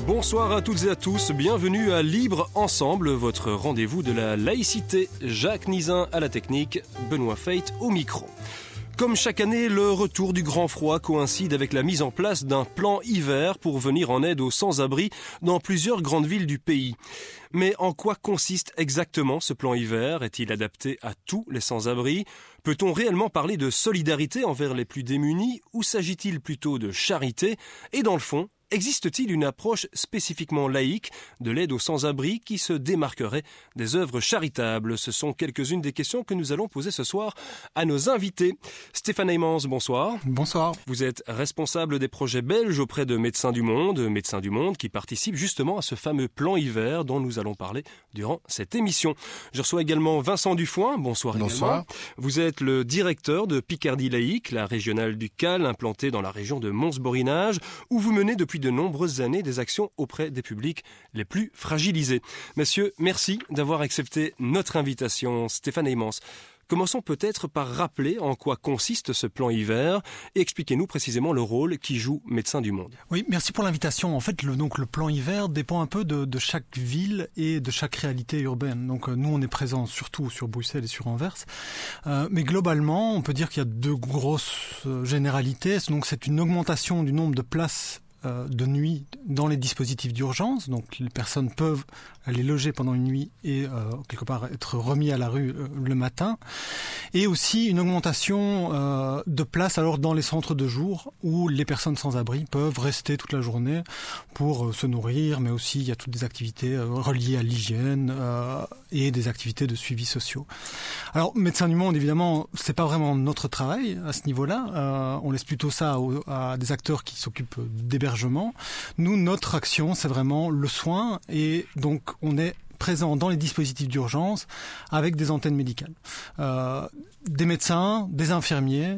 Bonsoir à toutes et à tous, bienvenue à Libre Ensemble, votre rendez-vous de la laïcité. Jacques Nizin à la technique, Benoît Feit au micro. Comme chaque année, le retour du grand froid coïncide avec la mise en place d'un plan hiver pour venir en aide aux sans-abri dans plusieurs grandes villes du pays. Mais en quoi consiste exactement ce plan hiver ? Est-il adapté à tous les sans-abri ? Peut-on réellement parler de solidarité envers les plus démunis ou s'agit-il plutôt de charité ? Et dans le fond, existe-t-il une approche spécifiquement laïque de l'aide aux sans-abri qui se démarquerait des œuvres charitables ? Ce sont quelques-unes des questions que nous allons poser ce soir à nos invités. Stéphane Heymans, bonsoir. Bonsoir. Vous êtes responsable des projets belges auprès de Médecins du Monde qui participent justement à ce fameux plan hiver dont nous allons parler durant cette émission. Je reçois également Vincent Dufoin, bonsoir. Bonsoir. Vous êtes le directeur de Picardie Laïque, la régionale du CAL implantée dans la région de Mons-Borinage, où vous menez depuis de nombreuses années des actions auprès des publics les plus fragilisés. Messieurs, merci d'avoir accepté notre invitation. Stéphane Heymans, commençons peut-être par rappeler en quoi consiste ce plan hiver et expliquez-nous précisément le rôle qu'y joue Médecins du Monde. Oui, merci pour l'invitation. En fait, le plan hiver dépend un peu de chaque ville et de chaque réalité urbaine. Donc nous, on est présents surtout sur Bruxelles et sur Anvers. Mais globalement, on peut dire qu'il y a deux grosses généralités. Donc c'est une augmentation du nombre de places de nuit dans les dispositifs d'urgence. Donc les personnes peuvent aller loger pendant une nuit et quelque part être remis à la rue le matin. Et aussi une augmentation de places alors dans les centres de jour où les personnes sans abri peuvent rester toute la journée pour se nourrir, mais aussi il y a toutes des activités reliées à l'hygiène et des activités de suivi sociaux. Alors Médecins du Monde, évidemment, c'est pas vraiment notre travail à ce niveau-là. On laisse plutôt ça à des acteurs qui s'occupent d'hébergement. Nous, notre action, c'est vraiment le soin et donc on est présent dans les dispositifs d'urgence avec des antennes médicales. Des médecins, des infirmiers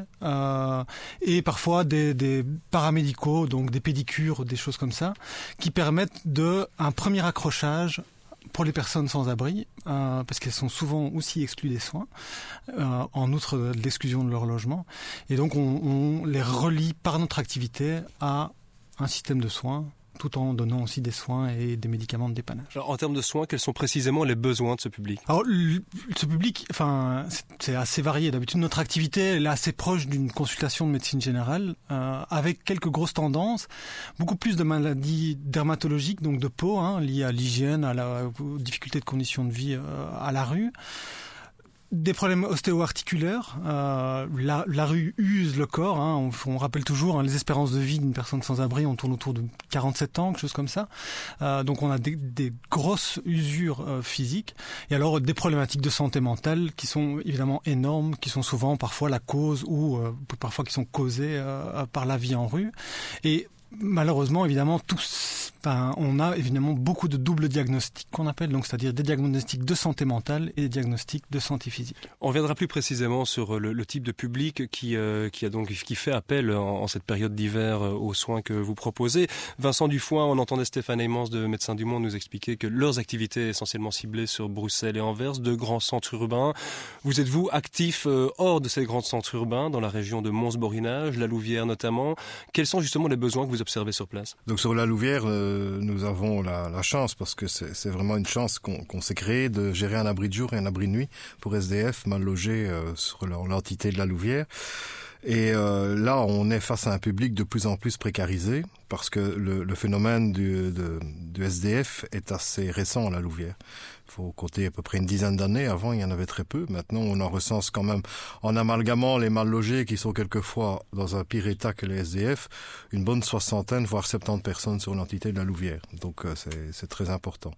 et parfois des paramédicaux, donc des pédicures, des choses comme ça, qui permettent un premier accrochage pour les personnes sans abri, parce qu'elles sont souvent aussi exclues des soins, en outre de l'exclusion de leur logement. Et donc on les relie par notre activité à un système de soins, tout en donnant aussi des soins et des médicaments de dépannage. Alors, en termes de soins, quels sont précisément les besoins de ce public ? Alors, ce public, c'est assez varié. D'habitude, notre activité elle est assez proche d'une consultation de médecine générale, avec quelques grosses tendances, beaucoup plus de maladies dermatologiques, donc de peau, liées à l'hygiène, aux difficultés de conditions de vie à la rue. Des problèmes ostéo-articulaires, la rue use le corps, on rappelle toujours les espérances de vie d'une personne sans abri, on tourne autour de 47 ans, quelque chose comme ça. Donc on a des grosses usures physiques et alors des problématiques de santé mentale qui sont évidemment énormes, qui sont souvent parfois la cause ou parfois qui sont causées par la vie en rue. Et malheureusement, évidemment, on a évidemment beaucoup de doubles diagnostics qu'on appelle, donc c'est-à-dire des diagnostics de santé mentale et des diagnostics de santé physique. On reviendra plus précisément sur le type de public qui fait appel en cette période d'hiver aux soins que vous proposez. Vincent Dufoin, on entendait Stéphane Heymans de Médecins du Monde nous expliquer que leurs activités essentiellement ciblées sur Bruxelles et Anvers, de grands centres urbains. Vous êtes-vous actif hors de ces grands centres urbains, dans la région de Mons-Borinage, la Louvière notamment ? Quels sont justement les besoins que vous observez sur place ? Donc sur la Louvière, nous avons la chance, parce que c'est vraiment une chance qu'on s'est créé de gérer un abri de jour et un abri de nuit pour SDF mal logés sur l'entité de la Louvière. Et là, on est face à un public de plus en plus précarisé, parce que le phénomène du SDF est assez récent à la Louvière. Il faut compter à peu près une dizaine d'années. Avant, il y en avait très peu. Maintenant, on en recense quand même, en amalgamant les mal logés qui sont quelquefois dans un pire état que les SDF, une bonne 60, voire 70 personnes sur l'entité de la Louvière. Donc, c'est très important.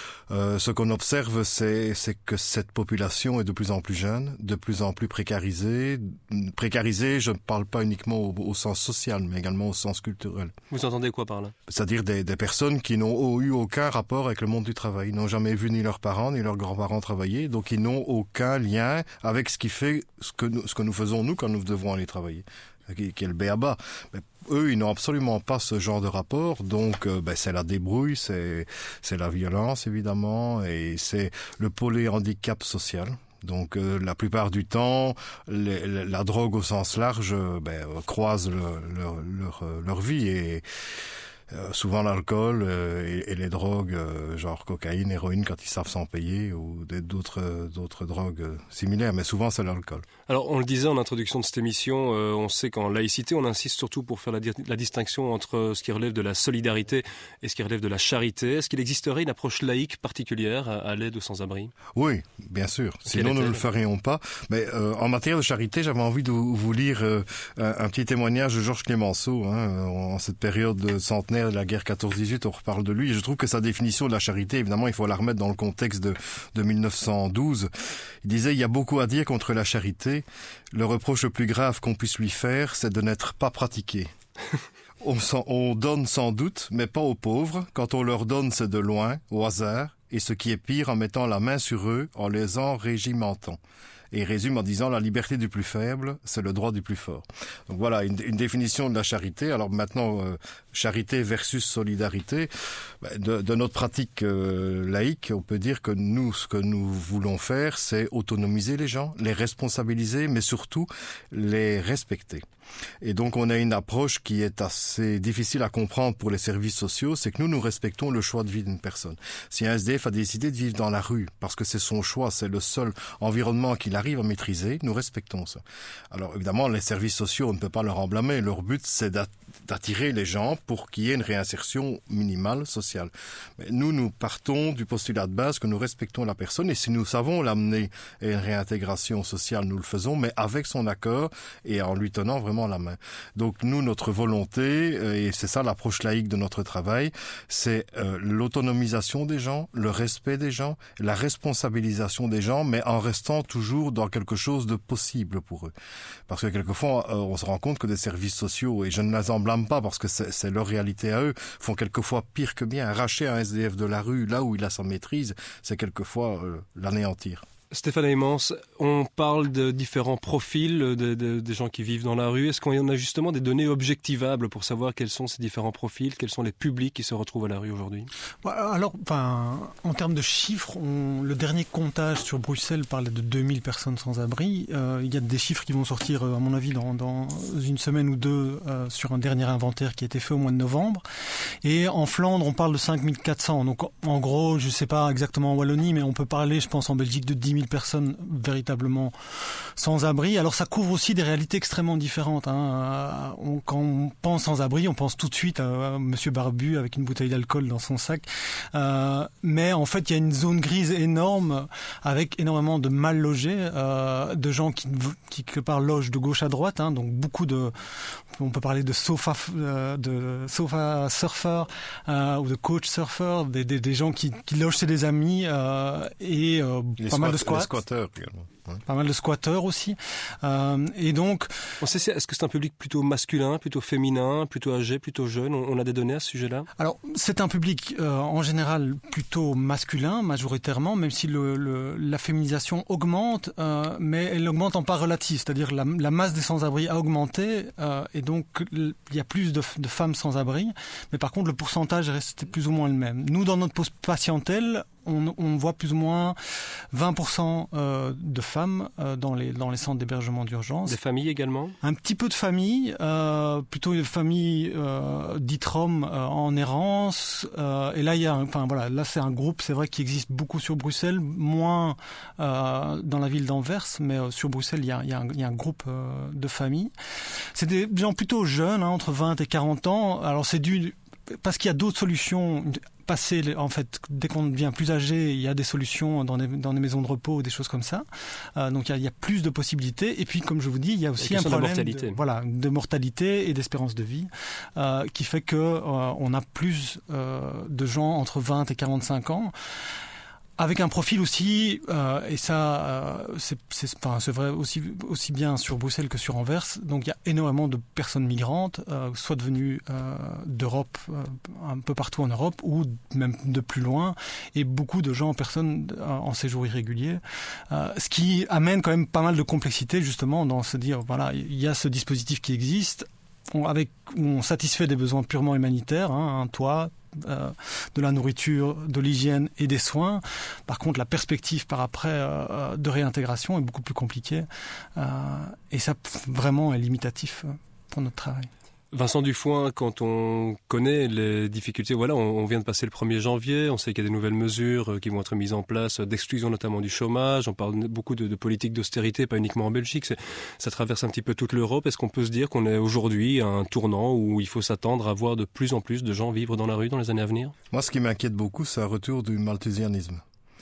Ce qu'on observe, c'est que cette population est de plus en plus jeune, de plus en plus précarisée. Précarisée, je ne parle pas uniquement au sens social, mais également au sens culturel. Vous entendez quoi par là ? C'est-à-dire des personnes qui n'ont eu aucun rapport avec le monde du travail. Ils n'ont jamais vu ni leurs parents, ni leurs grands-parents travailler, donc ils n'ont aucun lien avec ce qui fait ce que nous faisons, nous, quand nous devons aller travailler, qui est le b.a.-ba. Mais eux, ils n'ont absolument pas ce genre de rapport, donc c'est la débrouille, c'est la violence, évidemment, et c'est le polyhandicap social. Donc la plupart du temps, la drogue au sens large croise leur vie et souvent l'alcool et les drogues, genre cocaïne, héroïne, quand ils savent s'en payer, ou d'autres drogues similaires, mais souvent c'est l'alcool. Alors on le disait en introduction de cette émission, on sait qu'en laïcité on insiste surtout pour faire la distinction entre ce qui relève de la solidarité et ce qui relève de la charité. Est-ce qu'il existerait une approche laïque particulière à l'aide aux sans-abri? Oui, bien sûr, sinon nous ne le ferions pas. Mais en matière de charité, j'avais envie de vous lire un petit témoignage de Georges Clémenceau. En cette période centenaire de la guerre 14-18, on reparle de lui. Et je trouve que sa définition de la charité, évidemment, il faut la remettre dans le contexte de 1912. Il disait, il y a beaucoup à dire contre la charité. Le reproche le plus grave qu'on puisse lui faire, c'est de n'être pas pratiqué. On donne sans doute, mais pas aux pauvres. Quand on leur donne, c'est de loin, au hasard. Et ce qui est pire, en mettant la main sur eux, en les enrégimentant. Et il résume en disant la liberté du plus faible, c'est le droit du plus fort. Donc voilà, une définition de la charité. Alors maintenant, charité versus solidarité. De notre pratique laïque, on peut dire que nous, ce que nous voulons faire, c'est autonomiser les gens, les responsabiliser, mais surtout les respecter. Et donc on a une approche qui est assez difficile à comprendre pour les services sociaux, c'est que nous respectons le choix de vie d'une personne. Si un SDF a décidé de vivre dans la rue, parce que c'est son choix, c'est le seul environnement qu'il arrive à maîtriser, nous respectons ça. Alors évidemment, les services sociaux, on ne peut pas leur en blâmer. Leur but, c'est d'attirer les gens pour qu'il y ait une réinsertion minimale sociale. Mais nous partons du postulat de base que nous respectons la personne, et si nous savons l'amener à une réintégration sociale, nous le faisons, mais avec son accord et en lui tenant vraiment la main. Donc nous, notre volonté, et c'est ça l'approche laïque de notre travail, c'est l'autonomisation des gens, le respect des gens, la responsabilisation des gens, mais en restant toujours dans quelque chose de possible pour eux. Parce que quelquefois, on se rend compte que des services sociaux, et je ne les en blâme pas parce que c'est leur réalité à eux, font quelquefois pire que bien. Arracher un SDF de la rue, là où il a sa maîtrise, c'est quelquefois l'anéantir. Stéphane Heymans, on parle de différents profils des gens qui vivent dans la rue. Est-ce qu'on a justement des données objectivables pour savoir quels sont ces différents profils, quels sont les publics qui se retrouvent à la rue aujourd'hui? Alors, en termes de chiffres, le dernier comptage sur Bruxelles parlait de 2000 personnes sans abri. Il y a des chiffres qui vont sortir, à mon avis, dans une semaine ou deux sur un dernier inventaire qui a été fait au mois de novembre. Et en Flandre, on parle de 5400. Donc, en gros, je ne sais pas exactement en Wallonie, mais on peut parler, je pense, en Belgique de 10 000 personnes véritablement sans abri. Alors ça couvre aussi des réalités extrêmement différentes. Quand on pense sans abri, on pense tout de suite à Monsieur Barbu avec une bouteille d'alcool dans son sac. Mais en fait, il y a une zone grise énorme avec énormément de mal logés, de gens qui quelque part logent de gauche à droite. Donc beaucoup on peut parler de sofa surfer ou de coach surfer, des gens qui logent chez des amis et pas mal de squatteurs également. Ouais. Pas mal de squatteurs aussi. Et donc, est-ce que c'est un public plutôt masculin, plutôt féminin, plutôt âgé, plutôt jeune? On a des données à ce sujet-là? Alors, c'est un public en général plutôt masculin, majoritairement, même si la féminisation augmente, mais elle augmente en part relative, c'est-à-dire la masse des sans-abri a augmenté, et donc il y a plus de femmes sans-abri, mais par contre le pourcentage reste plus ou moins le même. Nous, dans notre patientèle, on voit plus ou moins 20% de femmes dans les centres d'hébergement d'urgence. Des familles également? Un petit peu de familles, plutôt une famille dites roms en errance. Et là, là c'est un groupe, c'est vrai, qui existe beaucoup sur Bruxelles, moins dans la ville d'Anvers, mais sur Bruxelles, il y a un groupe de familles. C'est des gens plutôt jeunes, entre 20 et 40 ans. Alors c'est parce qu'il y a d'autres solutions. En fait, dès qu'on devient plus âgé, il y a des solutions dans des maisons de repos ou des choses comme ça. Donc il y a plus de possibilités. Et puis, comme je vous dis, il y a aussi un problème de mortalité et d'espérance de vie qui fait que on a plus de gens entre 20 et 45 ans. Avec un profil aussi, et ça, c'est vrai aussi bien sur Bruxelles que sur Anvers. Donc il y a énormément de personnes migrantes, soit devenues d'Europe, un peu partout en Europe, ou même de plus loin, et beaucoup de gens, personnes en séjour irrégulier, ce qui amène quand même pas mal de complexité justement dans se dire, voilà, il y a ce dispositif qui existe, où on satisfait des besoins purement humanitaires, un toit, de la nourriture, de l'hygiène et des soins. Par contre, la perspective par après de réintégration est beaucoup plus compliquée et ça vraiment est limitatif pour notre travail. Vincent Dufoin, quand on connaît les difficultés, voilà, on vient de passer le 1er janvier, on sait qu'il y a des nouvelles mesures qui vont être mises en place, d'exclusion notamment du chômage, on parle beaucoup de politique d'austérité, pas uniquement en Belgique, ça traverse un petit peu toute l'Europe. Est-ce qu'on peut se dire qu'on est aujourd'hui à un tournant où il faut s'attendre à voir de plus en plus de gens vivre dans la rue dans les années à venir? Moi, ce qui m'inquiète beaucoup, c'est un retour du malthusianisme.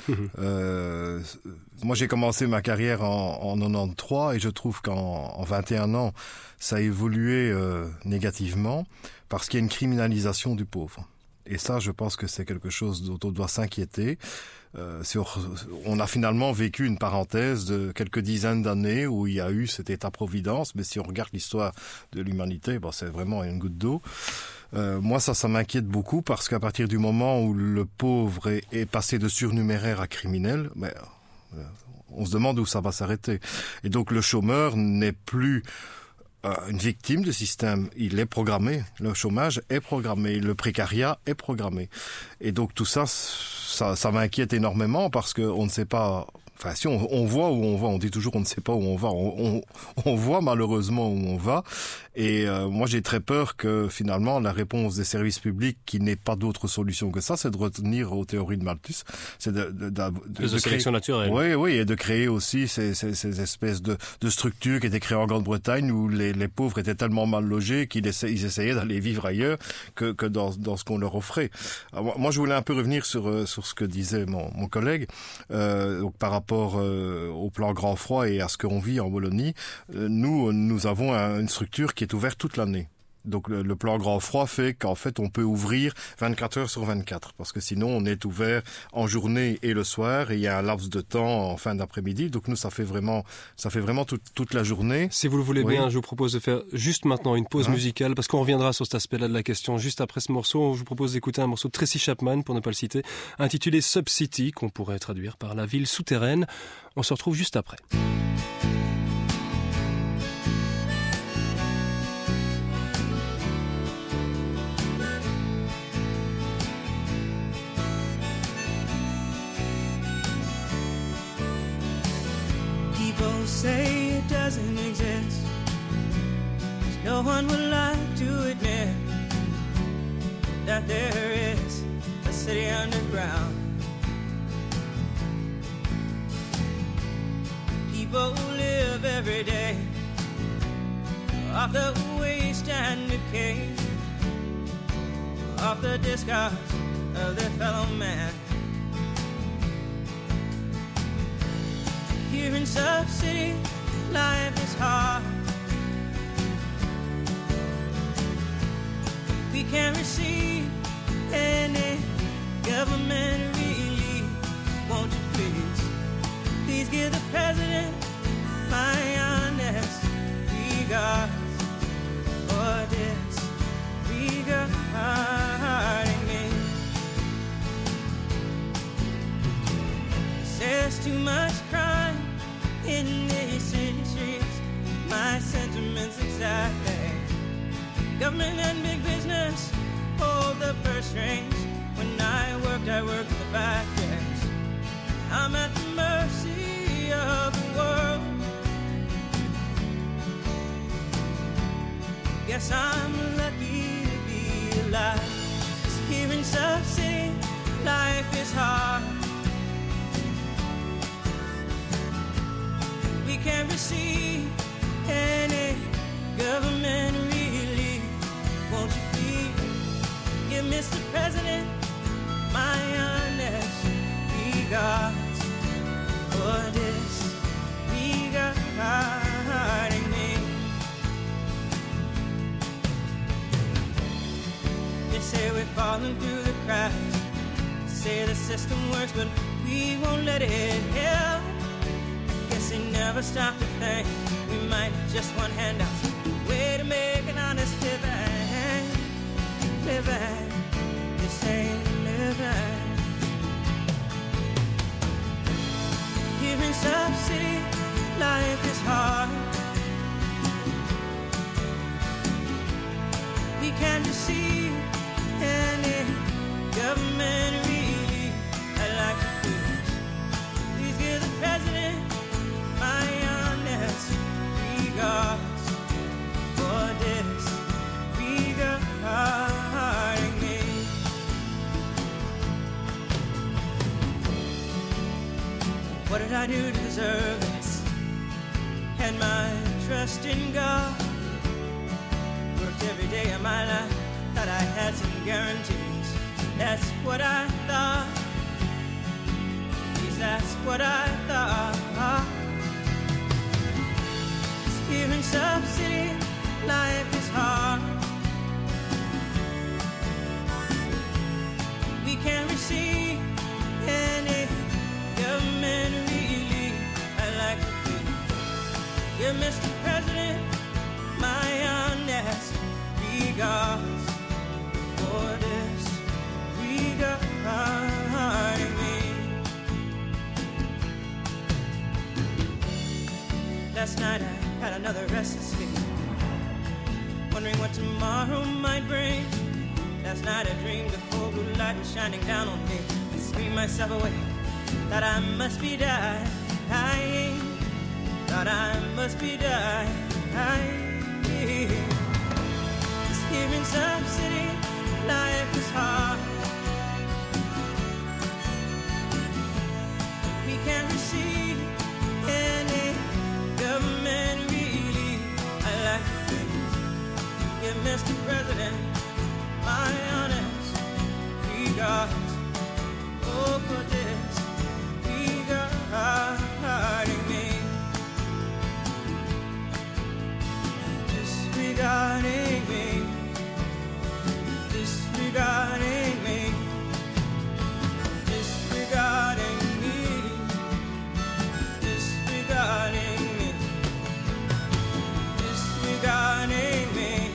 Moi, j'ai commencé ma carrière en 93 et je trouve qu'en 21 ans, ça a évolué négativement parce qu'il y a une criminalisation du pauvre. Et ça, je pense que c'est quelque chose dont on doit s'inquiéter. On a finalement vécu une parenthèse de quelques dizaines d'années où il y a eu cet état-providence, mais si on regarde l'histoire de l'humanité, c'est vraiment une goutte d'eau. Moi, ça m'inquiète beaucoup parce qu'à partir du moment où le pauvre est passé de surnuméraire à criminel, on se demande où ça va s'arrêter. Et donc le chômeur n'est plus une victime du système, il est programmé. Le chômage est programmé, le précariat est programmé. Et donc tout ça m'inquiète énormément parce qu'on ne sait pas... Enfin, si on voit où on va, on dit toujours on ne sait pas où on va. On voit malheureusement où on va. Et moi, j'ai très peur que finalement, la réponse des services publics, qui n'est pas d'autre solution que ça, c'est de retenir aux théories de Malthus. C'est de sélection naturelle. Oui, et de créer aussi ces espèces de structures qui étaient créées en Grande-Bretagne où les pauvres étaient tellement mal logés qu'ils essayaient d'aller vivre ailleurs que dans ce qu'on leur offrait. Alors, moi, je voulais un peu revenir sur ce que disait mon collègue, donc par rapport au plan grand froid et à ce qu'on vit en Wallonie. Nous avons une structure qui est ouverte toute l'année. Donc le plan grand froid fait qu'en fait on peut ouvrir 24 heures sur 24 parce que sinon on est ouvert en journée et le soir et il y a un laps de temps en fin d'après-midi. Donc nous ça fait vraiment toute la journée. Si vous le voulez bien, je vous propose de faire juste maintenant une pause musicale parce qu'on reviendra sur cet aspect-là de la question juste après ce morceau. Je vous propose d'écouter un morceau de Tracy Chapman pour ne pas le citer, intitulé Sub-City, qu'on pourrait traduire par la ville souterraine. On se retrouve juste après. Say it doesn't exist, 'cause no one would like to admit that there is a city underground. People live every day off the waste and decay, off the discards of their fellow man. Here in Sub-City, life is hard. We can't receive any government relief. Won't you please give the president my honest regards for disregarding me. There's too much crime in these city streets, my sentiments exactly. Government and big business hold the purse strings. When I worked in the factories. I'm at the mercy of the world. Guess I'm lucky to be alive. 'Cause here in Sub-City, life is hard. We can't receive any government relief. Won't you please give Mr. President my honest regards for disregarding me. They say we're falling through the cracks. They say the system works, but we won't let it help. They never stop to think we might just want handouts. Way to make an honest living. This ain't living. Here in Sub-City, life is hard. We can't receive any government relief. I'd like to please give the president my honest regards for disregarding I do to deserve this? And my trust in God worked every day of my life, that I had some guarantees. That's what I thought. Yes, that's what I thought. Here in Sub City, life is hard. We can't receive any government relief. I'd like to be your Mr. President, my honest regards for this regarding me. Last night I had another restless sleep, wondering what tomorrow might bring. Last night I dreamed the full blue light was shining down on me, and screamed myself awake that I must be dying. That I must be dying. Just here in some city, life is hard. We can't receive any government relief. I like to think, yeah, Mr. President, my honest regards. Oh, for this regarding me. Disregarding me. Disregarding me. Disregarding me. Disregarding me. Disregarding me.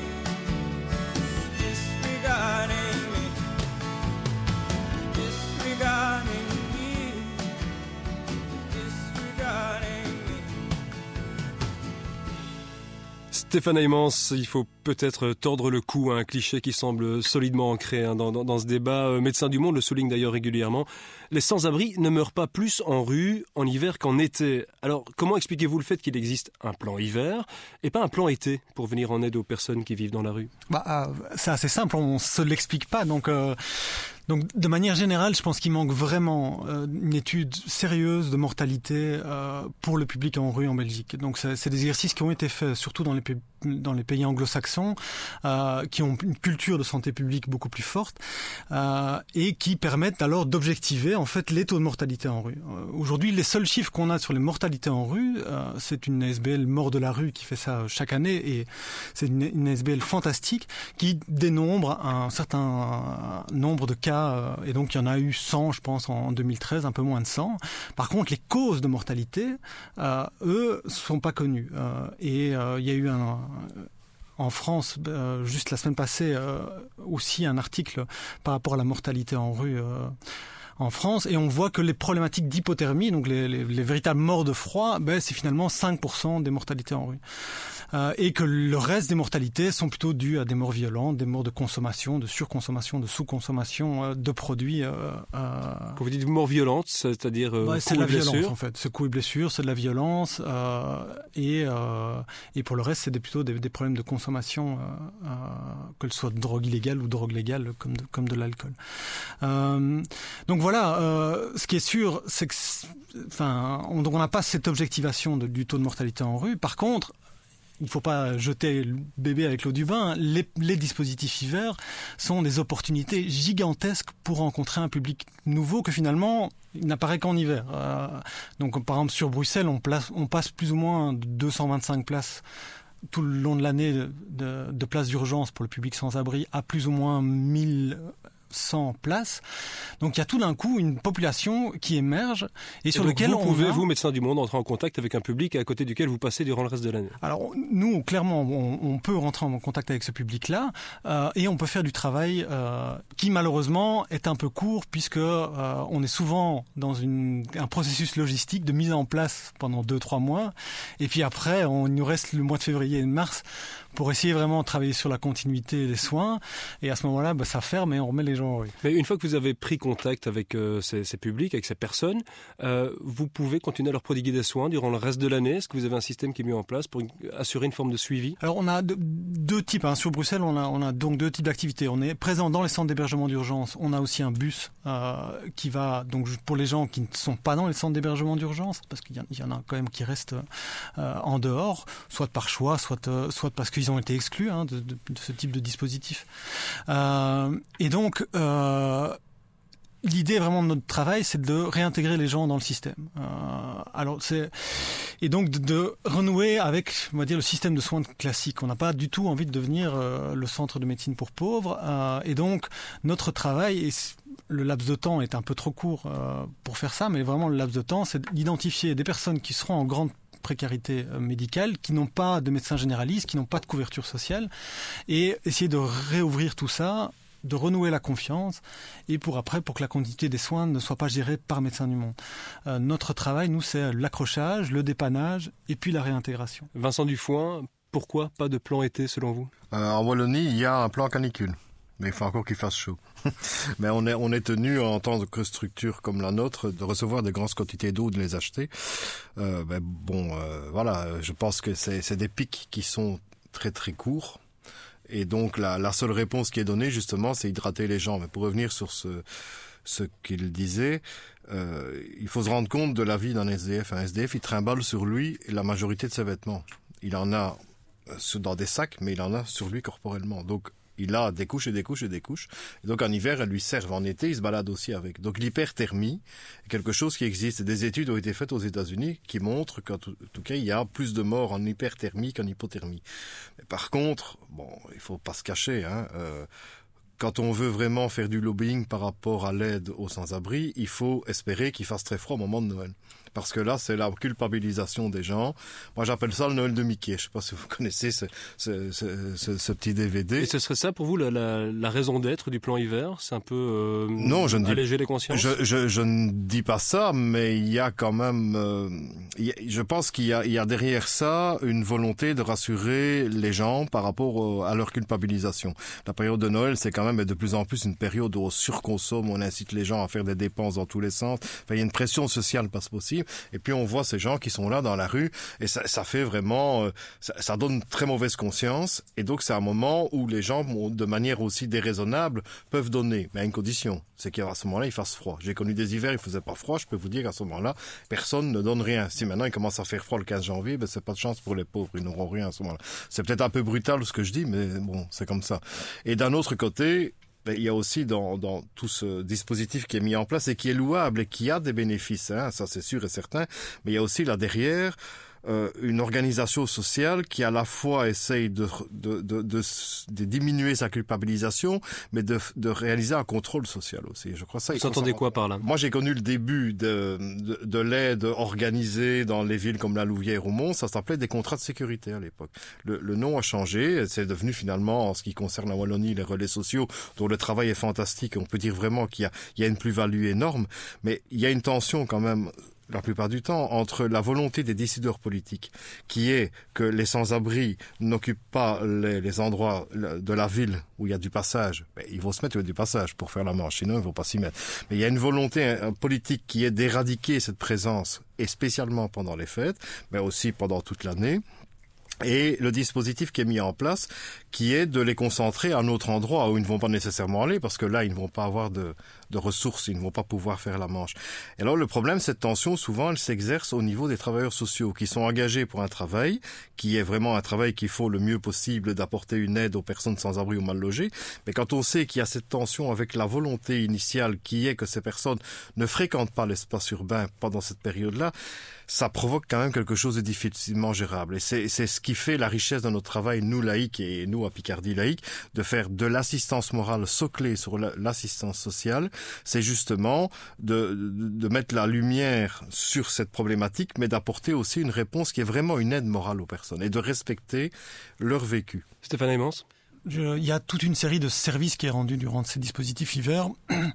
Disregarding me. Disregarding me. Disregarding me. Stéphane Heymans, il faut peut-être tordre le cou à un cliché qui semble solidement ancré dans ce débat. Médecins du Monde le souligne d'ailleurs régulièrement. Les sans-abri ne meurent pas plus en rue en hiver qu'en été. Alors, comment expliquez-vous le fait qu'il existe un plan hiver et pas un plan été pour venir en aide aux personnes qui vivent dans la rue ? C'est assez simple, on se l'explique pas. Donc, de manière générale, je pense qu'il manque vraiment une étude sérieuse de mortalité pour le public en rue en Belgique. Donc, c'est des exercices qui ont été faits surtout dans les pays anglo-saxons, qui ont une culture de santé publique beaucoup plus forte et qui permettent alors d'objectiver en fait les taux de mortalité en rue. Aujourd'hui, les seuls chiffres qu'on a sur les mortalités en rue, c'est une SBL Mort de la rue qui fait ça chaque année, et c'est une SBL fantastique qui dénombre un certain nombre de cas, et donc il y en a eu 100 je pense en 2013, un peu moins de 100. Par contre, les causes de mortalité, eux, sont pas connues, et il y a eu en France, juste la semaine passée, aussi un article par rapport à la mortalité en rue en France, et on voit que les problématiques d'hypothermie, donc les véritables morts de froid, c'est finalement 5% des mortalités en rue. Et que le reste des mortalités sont plutôt dues à des morts violentes, des morts de consommation, de surconsommation, de sous-consommation de produits. Quand vous dites morts violentes, c'est-à-dire c'est de la violence en fait. C'est coups et blessures, c'est de la violence, et pour le reste, c'est plutôt des problèmes de consommation, que ce soit de drogue illégale ou de drogue légale, comme de l'alcool. Donc voilà, ce qui est sûr, c'est que, on n'a pas cette objectivation du taux de mortalité en rue. Par contre, il ne faut pas jeter le bébé avec l'eau du bain. Les dispositifs hiver sont des opportunités gigantesques pour rencontrer un public nouveau que finalement il n'apparaît qu'en hiver. Donc par exemple sur Bruxelles, on passe plus ou moins de 225 places tout le long de l'année de places d'urgence pour le public sans abri à plus ou moins 1100 places. Donc il y a tout d'un coup une population qui émerge et sur lequel vous, Médecins du Monde, entrer en contact avec un public à côté duquel vous passez durant le reste de l'année. Alors nous, clairement, on peut rentrer en contact avec ce public-là, et on peut faire du travail qui malheureusement est un peu court, puisque on est souvent dans un processus logistique de mise en place pendant 2-3 mois, et puis après il nous reste le mois de février et de mars pour essayer vraiment de travailler sur la continuité des soins. Et à ce moment-là, ça ferme et on remet les gens en rue. Mais une fois que vous avez pris contact avec ces publics, avec ces personnes, vous pouvez continuer à leur prodiguer des soins durant le reste de l'année. Est-ce que vous avez un système qui est mis en place pour assurer une forme de suivi? Alors on a deux types. Sur Bruxelles, on a donc deux types d'activités. On est présent dans les centres d'hébergement d'urgence. On a aussi un bus qui va donc pour les gens qui ne sont pas dans les centres d'hébergement d'urgence, parce qu'il y en a quand même qui restent en dehors, soit par choix, soit parce qu'ils ont été exclus de ce type de dispositif. Et donc l'idée vraiment de notre travail, c'est de réintégrer les gens dans le système. Et donc de renouer avec, on va dire, le système de soins classique. On n'a pas du tout envie de devenir le centre de médecine pour pauvres. Et donc notre travail, et le laps de temps est un peu trop court pour faire ça, mais vraiment le laps de temps, c'est d'identifier des personnes qui seront en grande précarité médicale, qui n'ont pas de médecin généraliste, qui n'ont pas de couverture sociale, et essayer de réouvrir tout ça, de renouer la confiance, et pour que la continuité des soins ne soit pas gérée par Médecins du Monde. Notre travail, nous, c'est l'accrochage, le dépannage, et puis la réintégration. Vincent Dufoin, pourquoi pas de plan été selon vous? En Wallonie, il y a un plan canicule. Mais il faut encore qu'il fasse chaud. Mais on est tenu, en tant que structure comme la nôtre, de recevoir de grandes quantités d'eau, de les acheter. Voilà, je pense que c'est des pics qui sont très très courts. Et donc la seule réponse qui est donnée, justement, c'est hydrater les gens. Mais pour revenir sur ce qu'il disait, il faut se rendre compte de la vie d'un SDF. Un SDF, il trimballe sur lui la majorité de ses vêtements. Il en a dans des sacs, mais il en a sur lui corporellement. Donc il a des couches et des couches et des couches. Et donc en hiver, elles lui servent. En été, il se balade aussi avec. Donc l'hyperthermie est quelque chose qui existe. Des études ont été faites aux États-Unis qui montrent qu'en tout cas, il y a plus de morts en hyperthermie qu'en hypothermie. Mais par contre, il faut pas se cacher, quand on veut vraiment faire du lobbying par rapport à l'aide aux sans-abri, il faut espérer qu'il fasse très froid au moment de Noël. Parce que là, c'est la culpabilisation des gens. Moi, j'appelle ça le Noël de Mickey. Je sais pas si vous connaissez ce petit DVD. Et ce serait ça pour vous la raison d'être du plan hiver? C'est un peu non, alléger les consciences? Je ne dis pas ça, mais il y a quand même... je pense qu'il y a derrière ça une volonté de rassurer les gens par rapport à leur culpabilisation. La période de Noël, c'est quand même de plus en plus une période où on surconsomme, on incite les gens à faire des dépenses dans tous les sens. Enfin, il y a une pression sociale pas possible. Et puis on voit ces gens qui sont là dans la rue et ça fait vraiment ça donne très mauvaise conscience. Et donc c'est un moment où les gens, de manière aussi déraisonnable, peuvent donner, mais à une condition, c'est qu'à ce moment-là il fasse froid. J'ai connu des hivers, il faisait pas froid. Je peux vous dire qu'à ce moment-là personne ne donne rien. Si maintenant il commence à faire froid le 15 janvier, c'est pas de chance pour les pauvres, ils n'auront rien à ce moment-là. C'est peut-être un peu brutal ce que je dis, mais bon, c'est comme ça. Et d'un autre côté, il y a aussi dans tout ce dispositif qui est mis en place et qui est louable et qui a des bénéfices, ça c'est sûr et certain, mais il y a aussi là derrière une organisation sociale qui à la fois essaye de diminuer sa culpabilisation, mais de réaliser un contrôle social aussi. Je crois ça. Vous entendez quoi par là? Moi, j'ai connu le début de l'aide organisée dans les villes comme la Louvière ou Mons. Ça s'appelait des contrats de sécurité à l'époque. Le nom a changé. C'est devenu finalement, en ce qui concerne la Wallonie, les relais sociaux, dont le travail est fantastique. On peut dire vraiment qu'il y a une plus-value énorme, mais il y a une tension quand même, la plupart du temps, entre la volonté des décideurs politiques, qui est que les sans-abri n'occupent pas les endroits de la ville où il y a du passage. Mais ils vont se mettre du passage pour faire la marche, sinon ils ne vont pas s'y mettre. Mais il y a une volonté politique qui est d'éradiquer cette présence, et spécialement pendant les fêtes, mais aussi pendant toute l'année. Et le dispositif qui est mis en place, qui est de les concentrer à un autre endroit où ils ne vont pas nécessairement aller, parce que là, ils ne vont pas avoir de ressources, ils ne vont pas pouvoir faire la manche. Et alors, le problème, cette tension, souvent, elle s'exerce au niveau des travailleurs sociaux, qui sont engagés pour un travail, qui est vraiment un travail qu'il faut le mieux possible d'apporter une aide aux personnes sans abri ou mal logées. Mais quand on sait qu'il y a cette tension avec la volonté initiale, qui est que ces personnes ne fréquentent pas l'espace urbain pendant cette période-là, ça provoque quand même quelque chose de difficilement gérable. Et c'est ce qui fait la richesse de notre travail, nous laïcs et nous à Picardie laïque, de faire de l'assistance morale soclée sur l'assistance sociale. C'est justement de mettre la lumière sur cette problématique, mais d'apporter aussi une réponse qui est vraiment une aide morale aux personnes et de respecter leur vécu. Stéphane Aymans? Il y a toute une série de services qui est rendue durant ces dispositifs hiver,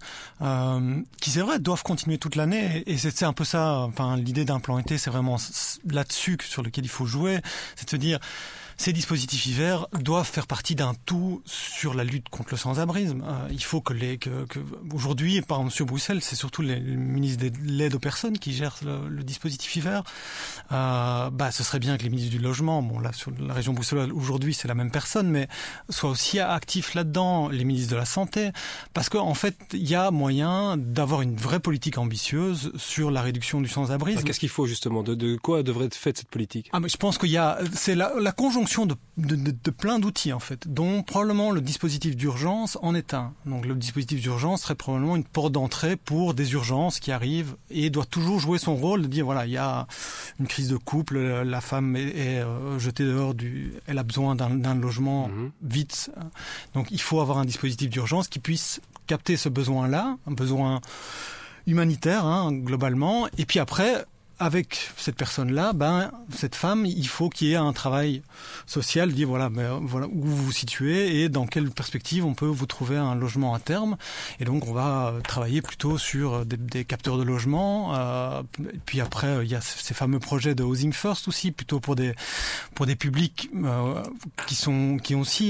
qui c'est vrai doivent continuer toute l'année, et c'est un peu ça. Enfin, l'idée d'un plan été, c'est vraiment là-dessus sur lequel il faut jouer, c'est de se dire Ces dispositifs IVER doivent faire partie d'un tout sur la lutte contre le sans-abrisme. Il faut que aujourd'hui, par exemple, sur Bruxelles, c'est surtout le ministre de l'aide aux personnes qui gère le dispositif IVER. Ce serait bien que les ministres du logement, bon là sur la région bruxelloise aujourd'hui c'est la même personne, mais soient aussi actifs là-dedans, les ministres de la santé, parce qu'en fait il y a moyen d'avoir une vraie politique ambitieuse sur la réduction du sans-abrisme. Qu'est-ce qu'il faut justement ? De quoi devrait être faite cette politique ? Mais je pense c'est la conjonction de plein d'outils en fait, dont probablement le dispositif d'urgence en est un. Donc le dispositif d'urgence serait probablement une porte d'entrée pour des urgences qui arrivent et doit toujours jouer son rôle de dire voilà, il y a une crise de couple, la femme est jetée dehors, elle a besoin d'un logement vite. Donc il faut avoir un dispositif d'urgence qui puisse capter ce besoin-là, un besoin humanitaire globalement, et puis après avec cette personne-là, cette femme, il faut qu'il y ait un travail social, dire voilà où vous vous situez et dans quelle perspective on peut vous trouver un logement à terme. Et donc on va travailler plutôt sur des capteurs de logement. Puis après il y a ces fameux projets de Housing First aussi, plutôt pour des publics qui ont aussi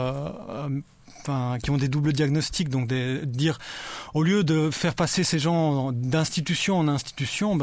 qui ont des doubles diagnostics, donc dire au lieu de faire passer ces gens d'institution en institution,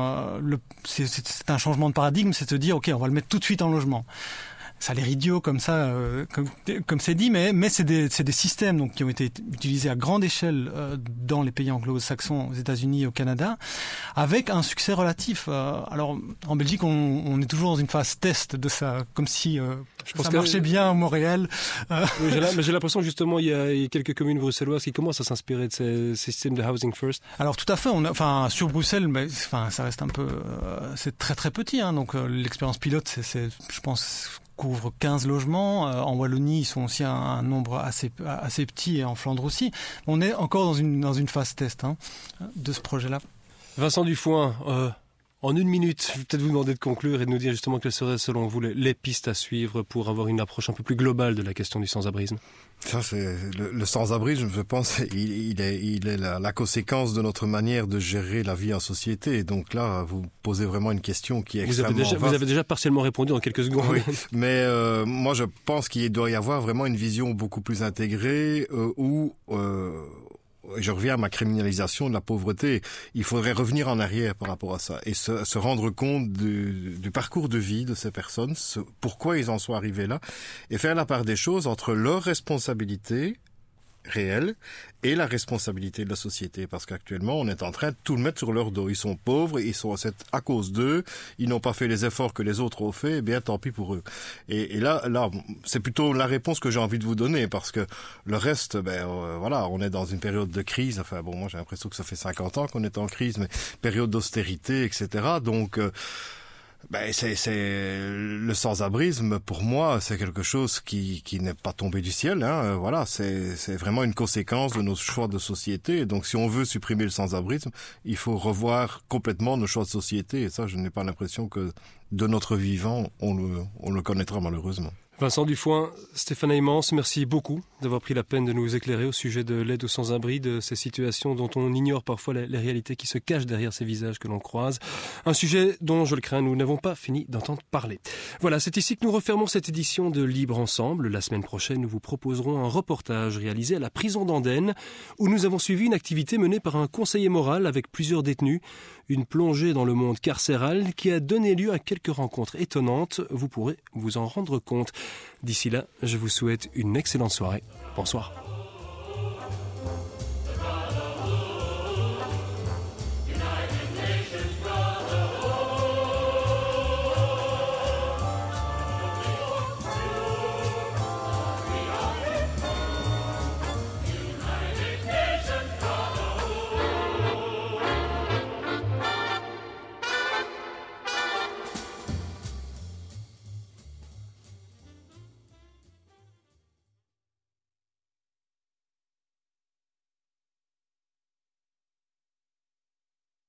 c'est un changement de paradigme, c'est de se dire ok, on va le mettre tout de suite en logement. Ça a l'air idiot comme ça, comme c'est dit, mais c'est des systèmes donc qui ont été utilisés à grande échelle dans les pays anglo-saxons, aux États-Unis et au Canada, avec un succès relatif. Alors en Belgique, on est toujours dans une phase test de ça, comme si ça marchait bien à Montréal. Mais j'ai l'impression que justement il y a quelques communes bruxelloises qui commencent à s'inspirer de ces systèmes de Housing First. Alors tout à fait. Sur Bruxelles, ça reste un peu, c'est très très petit. Donc l'expérience pilote, c'est je pense couvre 15 logements. En Wallonie, ils sont aussi un nombre assez petit, et en Flandre aussi. On est encore dans une phase test de ce projet-là. Vincent Dufoin, en 1 minute, je vais peut-être vous demander de conclure et de nous dire justement quelles seraient selon vous les pistes à suivre pour avoir une approche un peu plus globale de la question du sans-abrisme. Ça, c'est le sans-abrisme, je pense, il est la conséquence de notre manière de gérer la vie en société. Et donc là, vous posez vraiment une question qui est extrêmement vaste. Vous avez déjà partiellement répondu en quelques secondes. Oui, mais moi, je pense qu'il doit y avoir vraiment une vision beaucoup plus intégrée où je reviens à ma criminalisation de la pauvreté. Il faudrait revenir en arrière par rapport à ça et se rendre compte du parcours de vie de ces personnes, pourquoi ils en sont arrivés là, et faire la part des choses entre leur responsabilité réelle et la responsabilité de la société, parce qu'actuellement on est en train de tout le mettre sur leur dos. Ils sont pauvres, à cause d'eux, ils n'ont pas fait les efforts que les autres ont fait, et bien tant pis pour eux. Et là c'est plutôt la réponse que j'ai envie de vous donner, parce que le reste, on est dans une période de crise. Moi j'ai l'impression que ça fait 50 ans qu'on est en crise, mais période d'austérité, etc. Donc c'est le sans-abrisme, pour moi, c'est quelque chose qui n'est pas tombé du ciel. C'est vraiment une conséquence de nos choix de société. Donc, si on veut supprimer le sans-abrisme, il faut revoir complètement nos choix de société. Et ça, je n'ai pas l'impression que de notre vivant, on le connaîtra malheureusement. Vincent Dufoin, Stéphane Heymans, merci beaucoup d'avoir pris la peine de nous éclairer au sujet de l'aide aux sans-abri, de ces situations dont on ignore parfois les réalités qui se cachent derrière ces visages que l'on croise. Un sujet dont, je le crains, nous n'avons pas fini d'entendre parler. Voilà, c'est ici que nous refermons cette édition de Libre Ensemble. La semaine prochaine, nous vous proposerons un reportage réalisé à la prison d'Andenne, où nous avons suivi une activité menée par un conseiller moral avec plusieurs détenus. Une plongée dans le monde carcéral qui a donné lieu à quelques rencontres étonnantes. Vous pourrez vous en rendre compte. D'ici là, je vous souhaite une excellente soirée. Bonsoir.